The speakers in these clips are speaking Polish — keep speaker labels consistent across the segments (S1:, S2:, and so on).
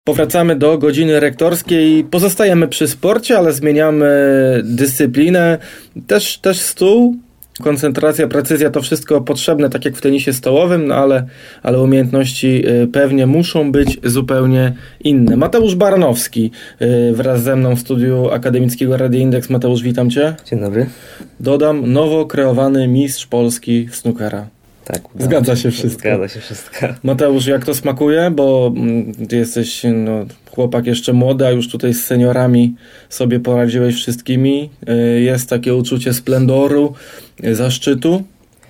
S1: Powracamy do godziny rektorskiej. Pozostajemy przy sporcie, ale zmieniamy dyscyplinę. Też stół, koncentracja, precyzja to wszystko potrzebne, tak jak w tenisie stołowym, no ale umiejętności pewnie muszą być zupełnie inne. Mateusz Baranowski wraz ze mną w studiu akademickiego Radia Indeks. Mateusz, witam Cię.
S2: Dzień dobry.
S1: Dodam, nowo kreowany mistrz Polski w snookera.
S2: Tak,
S1: Zgadza się wszystko.
S2: Zgadza się wszystko.
S1: Mateusz, jak to smakuje? Bo ty jesteś chłopak jeszcze młody, a już tutaj z seniorami sobie poradziłeś wszystkimi. Jest takie uczucie splendoru, zaszczytu?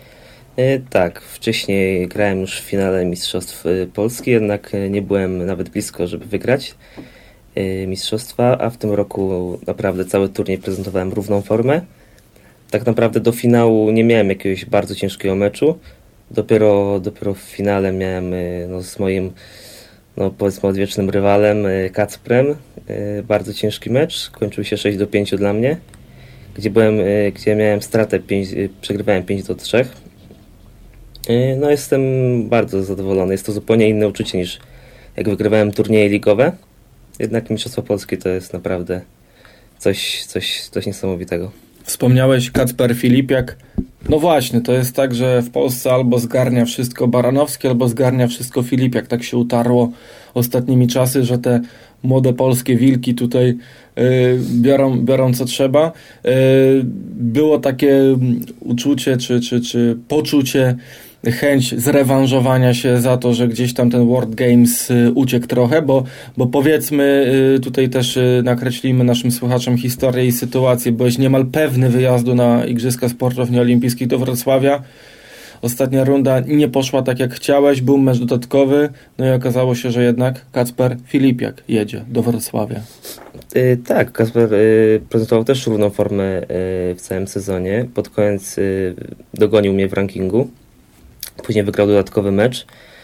S2: Tak, wcześniej grałem już w finale Mistrzostw Polski, jednak nie byłem nawet blisko, żeby wygrać mistrzostwa, a w tym roku naprawdę cały turniej prezentowałem równą formę. Tak naprawdę do finału nie miałem jakiegoś bardzo ciężkiego meczu. Dopiero w finale miałem z moim powiedzmy odwiecznym rywalem Kacprem bardzo ciężki mecz. Kończył się 6-5 dla mnie, gdzie miałem stratę, przegrywałem 5-3. No jestem bardzo zadowolony. Jest to zupełnie inne uczucie niż jak wygrywałem turnieje ligowe. Jednak Mistrzostwo Polskie to jest naprawdę coś niesamowitego.
S1: Wspomniałeś Kacper Filipiak. No właśnie, to jest tak, że w Polsce albo zgarnia wszystko Baranowski, albo zgarnia wszystko Filipiak. Tak się utarło ostatnimi czasy, że te młode polskie wilki tutaj biorą co trzeba. Było takie uczucie czy poczucie, chęć zrewanżowania się za to, że gdzieś tam ten World Games uciekł trochę, bo powiedzmy, tutaj też nakreślimy naszym słuchaczom historię i sytuację. Byłeś niemal pewny wyjazdu na Igrzyska Sportów Nieolimpijskich do Wrocławia. Ostatnia runda nie poszła tak jak chciałeś, był mecz dodatkowy, no i okazało się, że jednak Kacper Filipiak jedzie do Wrocławia.
S2: Tak, Kacper prezentował też równą formę w całym sezonie. Pod koniec dogonił mnie w rankingu. Później wygrał dodatkowy mecz.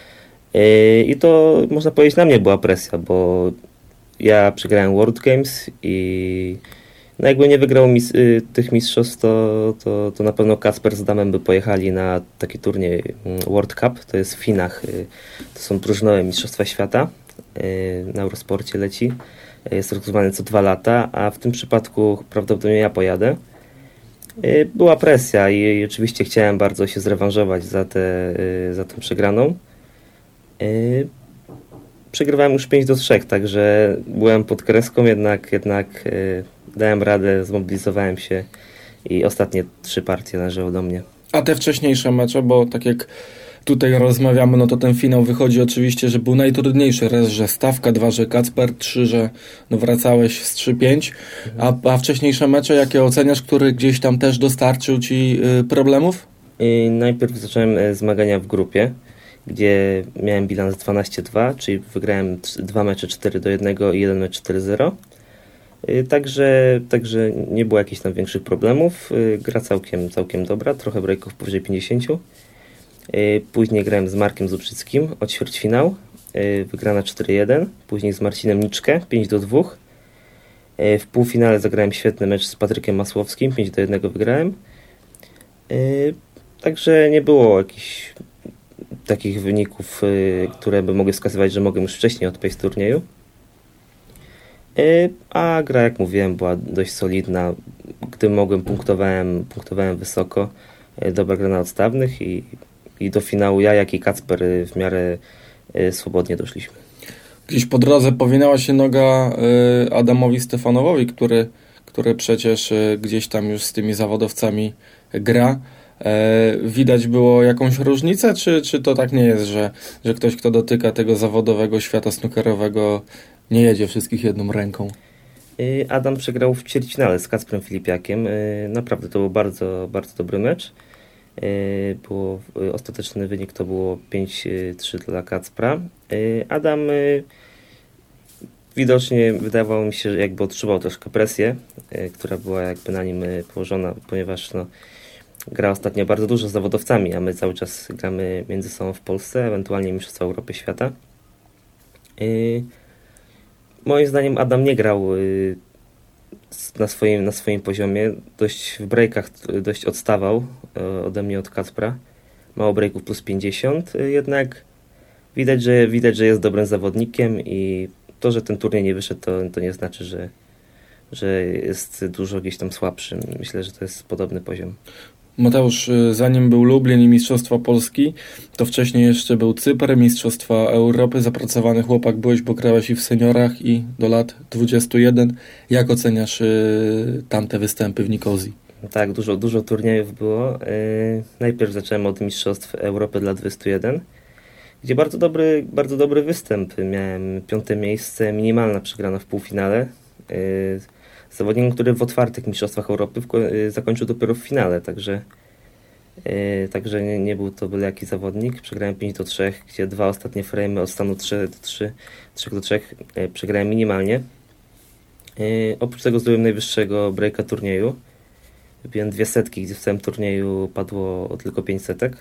S2: I to można powiedzieć na mnie była presja, bo ja przegrałem World Games i jakby nie wygrał tych mistrzostw, to na pewno Kacper z Adamem by pojechali na taki turniej World Cup. To jest w Chinach. To są drużynowe mistrzostwa świata. Na Eurosporcie leci. Jest rozgrywany co 2 lata, a w tym przypadku prawdopodobnie ja pojadę. Była presja i oczywiście chciałem bardzo się zrewanżować za tę przegraną. Przegrywałem już 5-3, także byłem pod kreską, jednak dałem radę, zmobilizowałem się i ostatnie 3 partie należały do mnie.
S1: A te wcześniejsze mecze, bo tak jak tutaj rozmawiamy, no to ten finał wychodzi oczywiście, że był najtrudniejszy. Raz, że stawka, 2, że Kacper, 3, że wracałeś z 3-5. A wcześniejsze mecze, jakie oceniasz, który gdzieś tam też dostarczył Ci problemów?
S2: Najpierw zacząłem zmagania w grupie, gdzie miałem bilans 12-2, czyli wygrałem 2 mecze 4-1 i 1 mecz 4-0. Także nie było jakichś tam większych problemów. Gra całkiem dobra, trochę breaków powyżej 50. Później grałem z Markiem Zubrzyckim o ćwierćfinał, wygrana 4-1. Później z Marcinem Niczkę 5-2. W półfinale zagrałem świetny mecz z Patrykiem Masłowskim, 5-1 wygrałem. Także nie było jakichś takich wyników, które by mogły wskazywać, że mogłem już wcześniej odpaść z turnieju. A gra, jak mówiłem, była dość solidna. Gdy mogłem, punktowałem wysoko. Dobra gra na odstawnych i do finału ja, jak i Kacper w miarę swobodnie doszliśmy.
S1: Gdzieś po drodze powinęła się noga Adamowi Stefanowowi, który przecież gdzieś tam już z tymi zawodowcami gra. Widać było jakąś różnicę, czy to tak nie jest, że ktoś, kto dotyka tego zawodowego świata snookerowego, nie jedzie wszystkich jedną ręką?
S2: Adam przegrał w ćwierćfinale z Kacprem Filipiakiem. Naprawdę to był bardzo, bardzo dobry mecz. Ostateczny wynik to było 5-3 dla Kacpra. Adam widocznie wydawało mi się, że jakby odczuwał troszkę presję, która była jakby na nim położona, ponieważ gra ostatnio bardzo dużo z zawodowcami, a my cały czas gramy między sobą w Polsce, ewentualnie Mistrzostwa Europy Świata. Moim zdaniem Adam nie grał na swoim poziomie. W breakach dość odstawał ode mnie od Kacpra. Mało breaków plus 50, jednak widać, że jest dobrym zawodnikiem i to, że ten turniej nie wyszedł, to nie znaczy, że jest dużo gdzieś tam słabszy. Myślę, że to jest podobny poziom.
S1: Mateusz, zanim był Lublin i Mistrzostwa Polski, to wcześniej jeszcze był Cypr, Mistrzostwa Europy. Zapracowany chłopak byłeś, bo grałeś i w seniorach, i do lat 21. Jak oceniasz tamte występy w Nikozji?
S2: Tak, dużo turniejów było. Najpierw zacząłem od Mistrzostw Europy dla 21, gdzie bardzo dobry występ. Miałem 5. miejsce, minimalna przegrana w półfinale. Zawodnikiem, który w otwartych Mistrzostwach Europy zakończył dopiero w finale, także nie był to byle jaki zawodnik. Przegrałem 5-3, gdzie 2 ostatnie frame'y od stanu 3-3, 3-3 przegrałem minimalnie. Oprócz tego zdobyłem najwyższego breaka turnieju. Wybiłem 2 setki, gdzie w całym turnieju padło tylko 5 setek.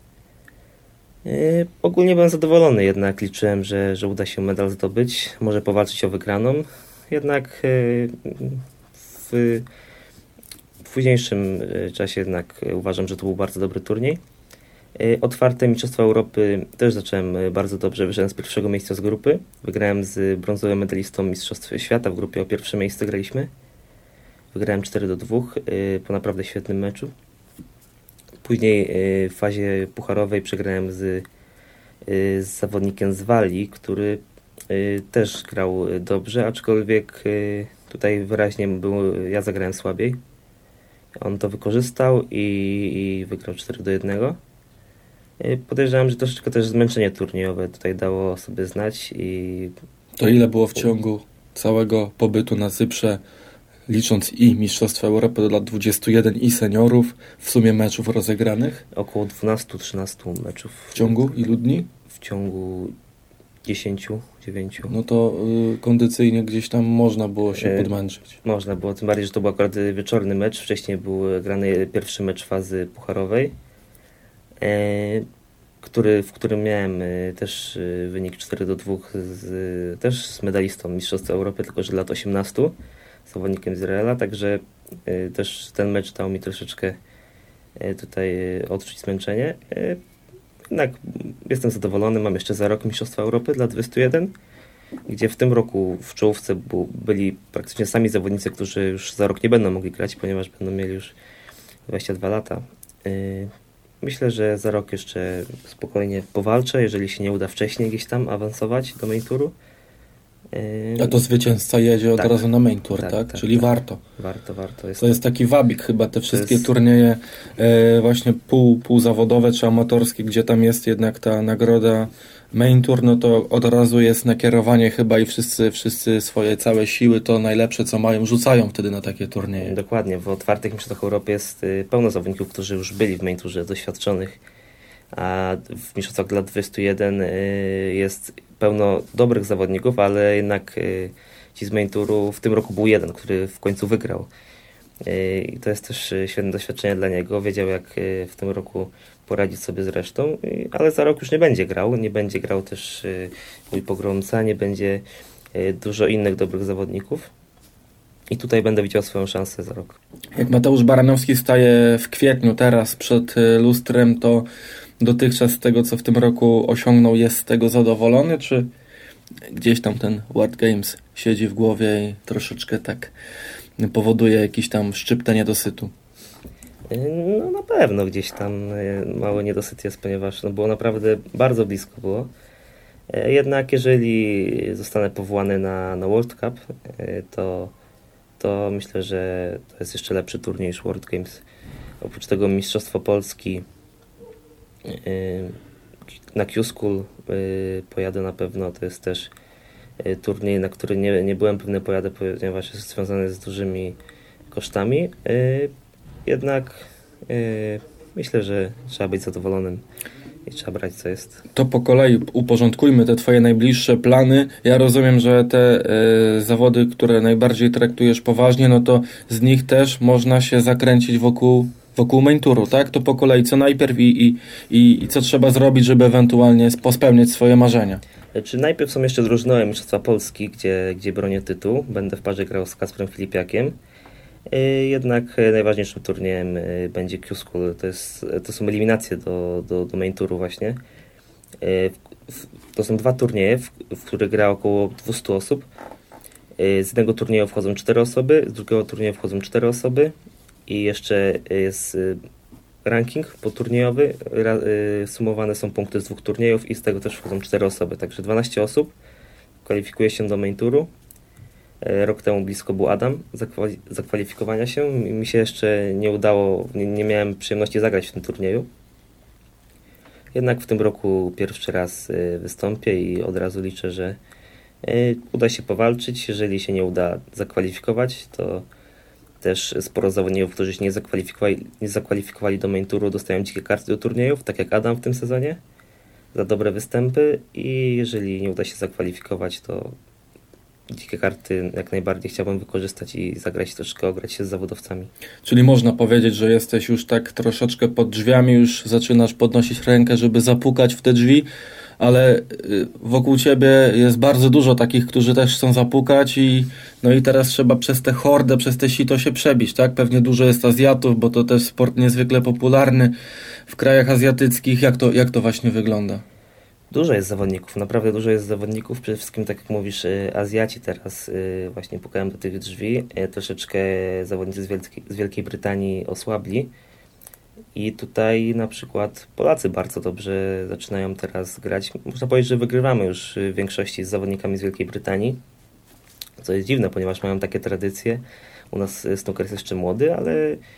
S2: Ogólnie byłem zadowolony, jednak liczyłem, że uda się medal zdobyć, może powalczyć o wygraną. Jednak w późniejszym czasie jednak uważam, że to był bardzo dobry turniej. Otwarte Mistrzostwa Europy też zacząłem bardzo dobrze, wyszedłem z pierwszego miejsca z grupy. Wygrałem z brązowym medalistą Mistrzostw Świata, w grupie o pierwsze miejsce graliśmy. Wygrałem 4-2 po naprawdę świetnym meczu. Później w fazie pucharowej przegrałem z zawodnikiem z Walii, który też grał dobrze, aczkolwiek tutaj wyraźnie ja zagrałem słabiej. On to wykorzystał i wygrał 4-1. Podejrzewam, że troszeczkę też zmęczenie turniejowe tutaj dało sobie znać.
S1: To ile było w ciągu całego pobytu na Cyprze, licząc i Mistrzostwa Europy do lat 21 i seniorów, w sumie meczów rozegranych?
S2: Około 12-13 meczów.
S1: W ciągu ilu dni?
S2: W ciągu 10, 9.
S1: No to kondycyjnie gdzieś tam można było się podmęczyć.
S2: Można było, tym bardziej, że to był akurat wieczorny mecz. Wcześniej był grany pierwszy mecz fazy pucharowej, w którym miałem też wynik 4-2 też z medalistą Mistrzostw Europy, tylko że lat 18, zawodnikiem z Izraela, także też ten mecz dał mi troszeczkę tutaj odczuć zmęczenie. Jednak jestem zadowolony, mam jeszcze za rok Mistrzostwa Europy dla 21, gdzie w tym roku w czołówce byli praktycznie sami zawodnicy, którzy już za rok nie będą mogli grać, ponieważ będą mieli już 22 lata. Myślę, że za rok jeszcze spokojnie powalczę, jeżeli się nie uda wcześniej gdzieś tam awansować do main touru.
S1: A to zwycięzca jedzie od razu na main tour, tak? Czyli warto.
S2: Warto.
S1: To jest taki wabik chyba, te wszystkie turnieje właśnie półzawodowe czy amatorskie, gdzie tam jest jednak ta nagroda main tour, no to od razu jest nakierowanie chyba i wszyscy swoje całe siły, to najlepsze co mają, rzucają wtedy na takie turnieje.
S2: Dokładnie, w otwartych mistrzostwach Europy jest pełno zawodników, którzy już byli w main tourze, doświadczonych, a w mistrzostwach lat 21 jest pełno dobrych zawodników, ale jednak ci z main touru, w tym roku był jeden, który w końcu wygrał. I to jest też świetne doświadczenie dla niego. Wiedział, jak w tym roku poradzić sobie z resztą, ale za rok już nie będzie grał. Nie będzie grał też mój pogromca, nie będzie dużo innych dobrych zawodników. I tutaj będę widział swoją szansę za rok.
S1: Jak Mateusz Baranowski staje w kwietniu teraz przed lustrem, to dotychczas z tego, co w tym roku osiągnął, jest z tego zadowolony, czy gdzieś tam ten World Games siedzi w głowie i troszeczkę tak powoduje jakiś tam szczyptę niedosytu?
S2: No na pewno gdzieś tam mały niedosyt jest, ponieważ było naprawdę bardzo blisko było. Jednak jeżeli zostanę powołany na World Cup, to myślę, że to jest jeszcze lepszy turniej niż World Games. Oprócz tego Mistrzostwo Polski na Q-School pojadę na pewno. To jest też turniej, na który nie byłem pewny pojadę, ponieważ jest związany z dużymi kosztami. Jednak myślę, że trzeba być zadowolonym i trzeba brać, co jest.
S1: To po kolei uporządkujmy te twoje najbliższe plany. Ja rozumiem, że te zawody, które najbardziej traktujesz poważnie, no to z nich też można się zakręcić wokół main touru, tak? To po kolei co najpierw i co trzeba zrobić, żeby ewentualnie pospełniać swoje marzenia?
S2: Najpierw są jeszcze drużynowe Mistrzostwa Polski, gdzie bronię tytuł. Będę w parze grał z Kacprem Filipiakiem. Jednak najważniejszym turniejem będzie Q-School. To są eliminacje do main touru właśnie. to są 2 turnieje, w których gra około 200 osób. Z jednego turnieju wchodzą 4 osoby, z drugiego turnieju wchodzą 4 osoby i jeszcze jest ranking poturniejowy. Sumowane są punkty z 2 turniejów i z tego też wchodzą 4 osoby, także 12 osób kwalifikuje się do main touru. Rok temu blisko był Adam zakwalifikowania się. Mi się jeszcze nie udało, nie miałem przyjemności zagrać w tym turnieju. Jednak w tym roku pierwszy raz wystąpię i od razu liczę, że uda się powalczyć. Jeżeli się nie uda zakwalifikować, to też sporo zawodników, którzy się nie zakwalifikowali do main touru, dostają dzikie karty do turniejów, tak jak Adam w tym sezonie, za dobre występy. I jeżeli nie uda się zakwalifikować, to dzikie karty jak najbardziej chciałbym wykorzystać i zagrać troszkę, ograć się z zawodowcami.
S1: Czyli można powiedzieć, że jesteś już tak troszeczkę pod drzwiami, już zaczynasz podnosić rękę, żeby zapukać w te drzwi, ale wokół ciebie jest bardzo dużo takich, którzy też chcą zapukać i teraz trzeba przez tę hordę, przez te sito się przebić, tak? Pewnie dużo jest Azjatów, bo to też sport niezwykle popularny w krajach azjatyckich. Jak to właśnie wygląda?
S2: Dużo jest zawodników, naprawdę dużo jest zawodników. Przede wszystkim, tak jak mówisz, Azjaci teraz właśnie pukałem do tych drzwi. Troszeczkę zawodnicy z Wielkiej Brytanii osłabli. I tutaj na przykład Polacy bardzo dobrze zaczynają teraz grać. Można powiedzieć, że wygrywamy już w większości z zawodnikami z Wielkiej Brytanii. Co jest dziwne, ponieważ mają takie tradycje. U nas snooker jest jeszcze młody, ale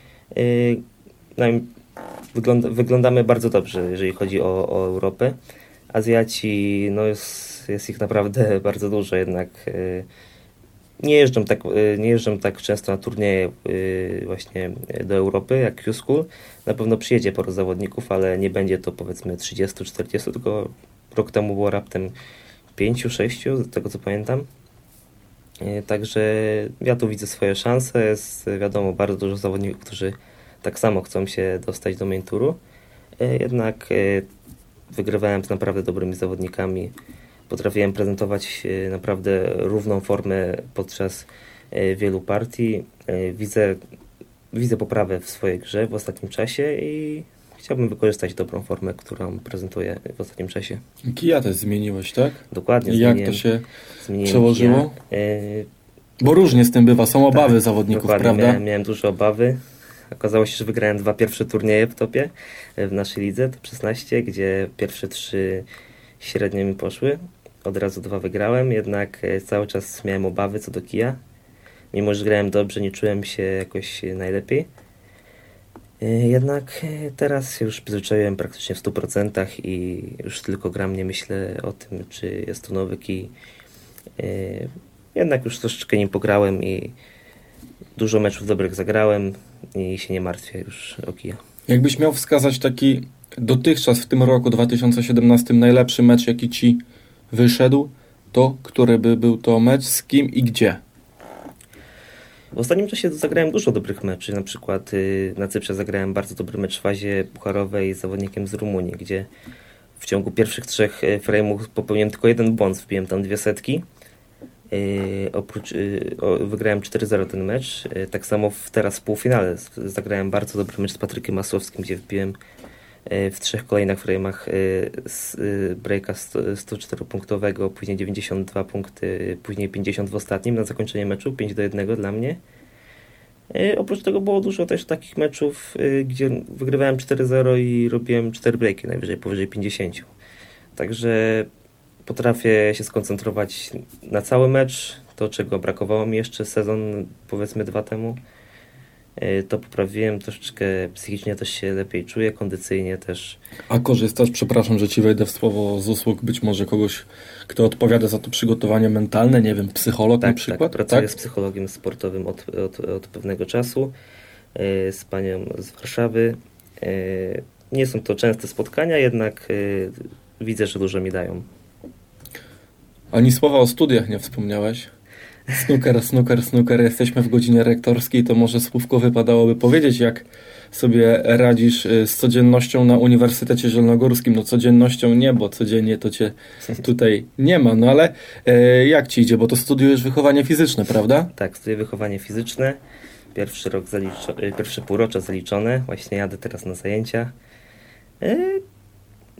S2: wyglądamy bardzo dobrze, jeżeli chodzi o Europę. Azjaci, jest ich naprawdę bardzo dużo, jednak nie jeżdżą tak często na turnieje właśnie do Europy jak Q-School. Na pewno przyjedzie paru zawodników, ale nie będzie to powiedzmy 30-40, tylko rok temu było raptem 5-6, z tego co pamiętam. Także ja tu widzę swoje szanse. Jest wiadomo bardzo dużo zawodników, którzy tak samo chcą się dostać do main touru. Jednak wygrywałem z naprawdę dobrymi zawodnikami. Potrafiłem prezentować naprawdę równą formę podczas wielu partii. Widzę poprawę w swojej grze w ostatnim czasie i chciałbym wykorzystać dobrą formę, którą prezentuję w ostatnim czasie.
S1: Kija też zmieniłeś, tak?
S2: Dokładnie.
S1: I jak to się przełożyło? Bo różnie z tym bywa, są obawy zawodników, prawda?
S2: Miałem duże obawy. Okazało się, że wygrałem 2 pierwsze turnieje w topie w naszej lidze, top 16, gdzie pierwsze 3 średnio mi poszły. Od razu 2 wygrałem, jednak cały czas miałem obawy co do kija. Mimo że grałem dobrze, nie czułem się jakoś najlepiej. Jednak teraz się już przyzwyczaiłem praktycznie w 100% i już tylko gram, nie myślę o tym, czy jest to nowy kij. Jednak już troszeczkę nim pograłem i dużo meczów dobrych zagrałem i się nie martwię już o kija.
S1: Jakbyś miał wskazać taki dotychczas w tym roku 2017 najlepszy mecz, jaki ci wyszedł, to który by był to mecz, z kim i gdzie?
S2: W ostatnim czasie zagrałem dużo dobrych meczy. Na przykład na Cyprze zagrałem bardzo dobry mecz w fazie pucharowej z zawodnikiem z Rumunii, gdzie w ciągu pierwszych 3 frame'ów popełniłem tylko 1 błąd, wbiłem tam 2 setki. Wygrałem 4-0 ten mecz. Tak samo teraz w półfinale zagrałem bardzo dobry mecz z Patrykiem Masłowskim, gdzie wbiłem w 3 kolejnych frame'ach z breaka 104-punktowego, później 92 punkty, później 50 w ostatnim na zakończenie meczu, 5-1 dla mnie. Oprócz tego było dużo też takich meczów, gdzie wygrywałem 4-0 i robiłem 4 breaki, najwyżej powyżej 50. Także potrafię się skoncentrować na cały mecz, to czego brakowało mi jeszcze sezon, powiedzmy 2 temu. To poprawiłem troszeczkę, psychicznie też się lepiej czuję, kondycyjnie też.
S1: A korzystasz, przepraszam, że ci wejdę w słowo, z usług być może kogoś, kto odpowiada za to przygotowanie mentalne, nie wiem, psycholog na przykład?
S2: Tak, pracuję z psychologiem sportowym od pewnego czasu, z panią z Warszawy. Nie są to częste spotkania, jednak widzę, że dużo mi dają.
S1: Ani słowa o studiach nie wspomniałeś? Snooker. Jesteśmy w godzinie rektorskiej, to może słówko wypadałoby powiedzieć, jak sobie radzisz z codziennością na Uniwersytecie Zielonogórskim. No codziennością nie, bo codziennie to cię tutaj nie ma, no ale jak ci idzie, bo to studiujesz wychowanie fizyczne, prawda?
S2: Tak, studiuję wychowanie fizyczne. Pierwsze półrocze zaliczone. Właśnie jadę teraz na zajęcia.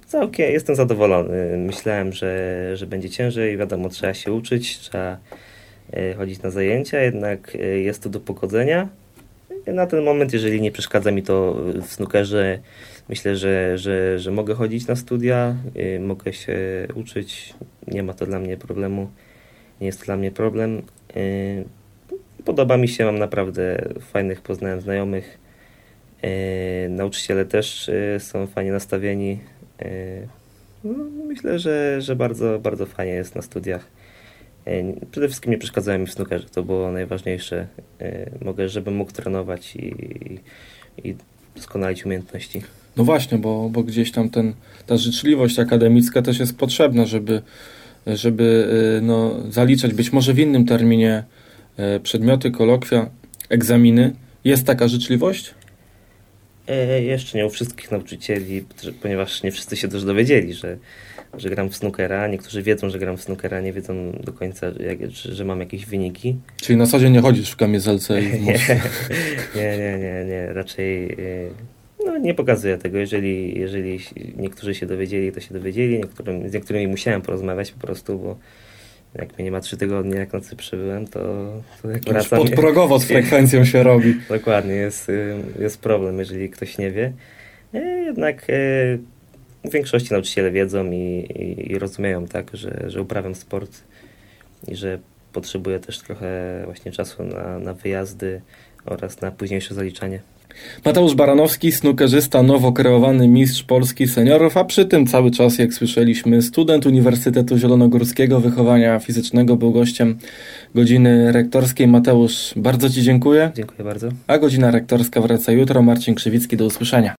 S2: Całkiem jestem zadowolony. Myślałem, że będzie ciężej. Wiadomo, trzeba się uczyć, trzeba chodzić na zajęcia, jednak jest to do pogodzenia. Na ten moment, jeżeli nie przeszkadza mi to w snookerze, myślę, że mogę chodzić na studia, mogę się uczyć. Nie ma to dla mnie problemu. Nie jest to dla mnie problem. Podoba mi się, mam naprawdę fajnych, poznałem znajomych. Nauczyciele też są fajnie nastawieni. Myślę, że bardzo, bardzo fajnie jest na studiach. Przede wszystkim nie przeszkadzają mi w snookerze, to było najważniejsze. Żebym mógł trenować i doskonalić umiejętności.
S1: No właśnie, bo gdzieś tam ta życzliwość akademicka też jest potrzebna, żeby zaliczać być może w innym terminie przedmioty, kolokwia, egzaminy. Jest taka życzliwość?
S2: Jeszcze nie u wszystkich nauczycieli, ponieważ nie wszyscy się też dowiedzieli, że gram w snookera. Niektórzy wiedzą, że gram w snookera, nie wiedzą do końca, że mam jakieś wyniki.
S1: Czyli na co dzień nie chodzisz w kamizelce i w mocy?
S2: Nie. Raczej nie pokazuję tego. Jeżeli niektórzy się dowiedzieli, to się dowiedzieli. Z niektórymi musiałem porozmawiać po prostu, bo jak mnie nie ma 3 tygodnie, jak na Cyprze byłem, to jak wracam...
S1: Podprogowo z frekwencją się robi.
S2: Dokładnie, jest problem, jeżeli ktoś nie wie. Jednak w większości nauczyciele wiedzą i rozumieją, tak, że uprawiam sport i że potrzebuję też trochę właśnie czasu na wyjazdy oraz na późniejsze zaliczanie.
S1: Mateusz Baranowski, snookerzysta, nowo kreowany mistrz Polski seniorów, a przy tym cały czas, jak słyszeliśmy, student Uniwersytetu Zielonogórskiego Wychowania Fizycznego, był gościem godziny rektorskiej. Mateusz, bardzo Ci dziękuję.
S2: Dziękuję bardzo.
S1: A godzina rektorska wraca jutro. Marcin Krzywicki, do usłyszenia.